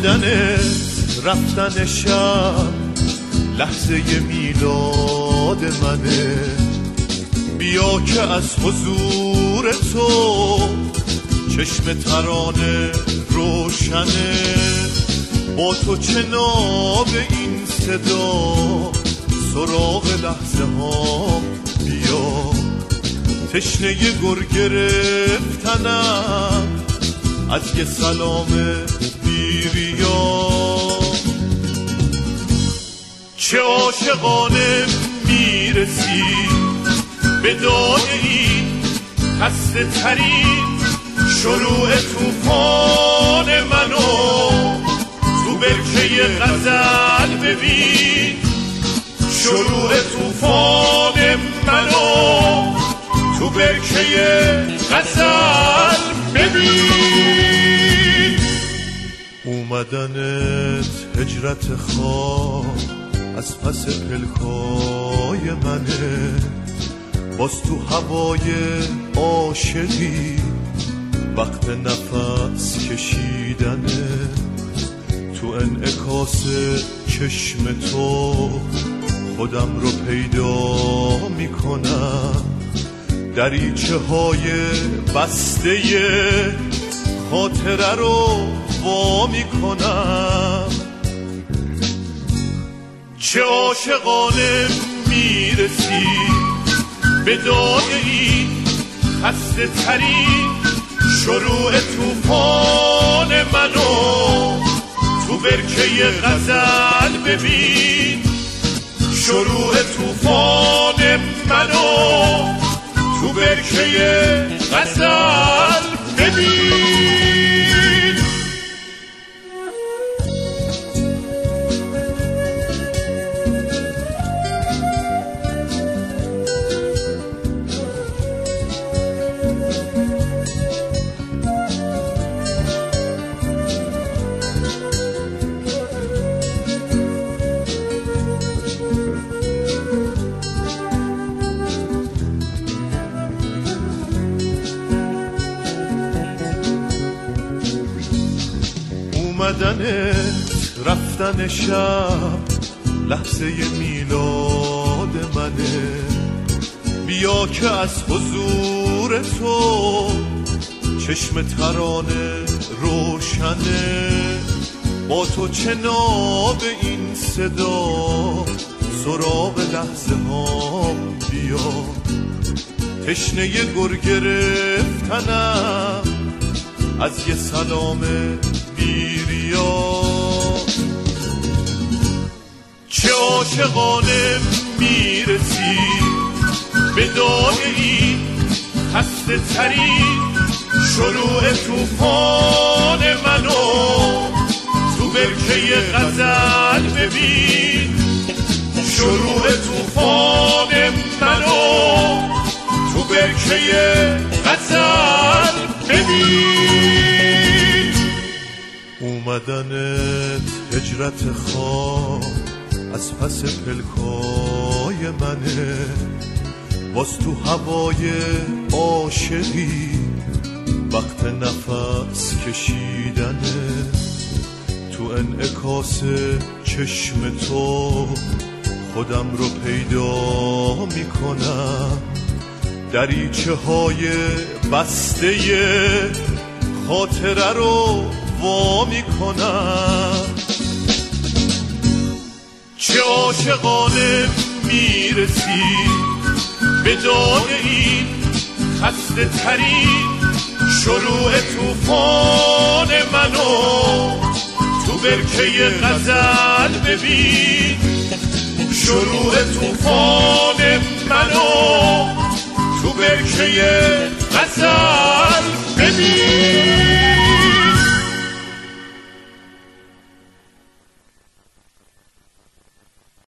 اومدنت رفتن شب لحظه میلاد منه، بیا که از حضور تو چشم ترانه روشنه، با تو چه ناب این صدا سراغ لحظه ها بیا، تشنه گر گرفتنم از یه سلام بیریا، چه عاشقانه میرسی به داد این خسته ترین شروع توفان منو، تو برکه غزل ببین شروع توفان منو، تو برکه غزل ببین. اومدنت هجرت خواب از پس پلکای منه، باز تو هوای عاشقی وقت نفس کشیدنه، تو انعکاس چشم تو خودم رو پیدا میکنم، دریچه های بسته خاطره رو وا میکنم، چه عاشقانه میرسی به داد این خسته ترین شروع توفان منو، تو برکه غزل ببین شروع توفان منو، تو برکه غزل ببین. اومدنت رفتن شب لحظه میلاد منه، بیا که از حضور تو چشم ترانه روشنه، با تو چه ناب این صدا سراغ لحظه ها بیا، تشنه گر گرفتنم از یه سلام بیریا، چه عاشقانه میرسی به داد این خسته ترین شروع توفان منو، تو برکه غزل ببین شروع توفان منو، تو برکه غزل ببین. اومدنت هجرت خواب از پس پلکای منه، باز تو هوای عاشقی وقت نفس کشیدنه، تو انعکاس چشم تو خودم رو پیدا میکنم، دریچه های بسته خاطره رو وا میکنم، چه عاشقانه میرسی به داد این خسته ترین شروع توفان منو، تو برکه غزل ببین شروع توفان منو، تو برکه غزل ببین.